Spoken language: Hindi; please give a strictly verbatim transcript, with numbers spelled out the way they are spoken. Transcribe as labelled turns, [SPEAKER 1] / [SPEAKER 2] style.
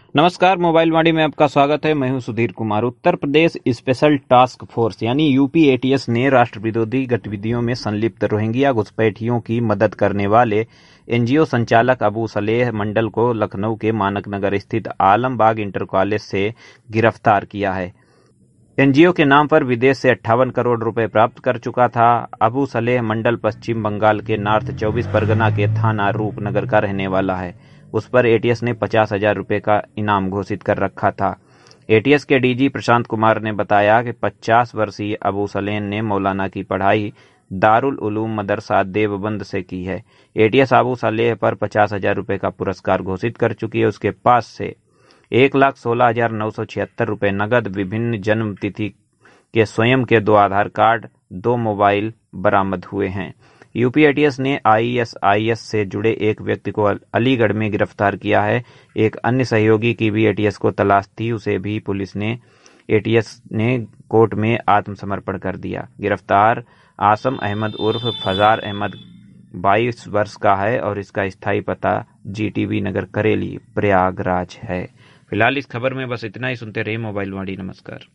[SPEAKER 1] नमस्कार, मोबाइल वाणी में आपका स्वागत है। मैं हूं Sudhir Kumar. Uttar Pradesh special task force यानी यूपी एटीएस ने राष्ट्र विरोधी गतिविधियों में संलिप्त रोहिंग्या घुसपैठियों की मदद करने वाले एनजीओ संचालक अबू सलेह मंडल को लखनऊ के मानक नगर स्थित आलमबाग इंटर कॉलेज से गिरफ्तार किया है। एनजीओ के नाम पर विदेश से अट्ठावन करोड़ रुपए प्राप्त कर चुका था। अबू सलेह मंडल पश्चिम बंगाल के नॉर्थ चौबीस परगना के थाना रूपनगर का रहने वाला है। उस पर एटीएस ने पचास हजार रुपये का इनाम घोषित कर रखा था। एटीएस के डीजी प्रशांत कुमार ने बताया कि पचास वर्षीय अबू सलेह ने मौलाना की पढ़ाई दारुल उलूम मदरसा देवबंद से की है। एटीएस अबू सलेह पर पचास हजार रुपये का पुरस्कार घोषित कर चुकी है। उसके पास से एक लाख सोलह हजार नौ सौ छिहत्तर रुपये नगद, विभिन्न जन्म तिथि के स्वयं के दो आधार कार्ड, दो मोबाइल बरामद हुए हैं। यूपी एटीएस ने आईएसआईएस से जुड़े एक व्यक्ति को अलीगढ़ में गिरफ्तार किया है। एक अन्य सहयोगी की भी एटीएस को तलाश थी, उसे भी पुलिस ने एटीएस ने कोर्ट में आत्मसमर्पण कर दिया। गिरफ्तार आसम अहमद उर्फ फजार अहमद बाईस वर्ष का है और इसका स्थायी पता जीटीबी नगर करेली प्रयागराज है। फिलहाल इस खबर में बस इतना ही। सुनते रहिए मोबाइल वाणी। नमस्कार।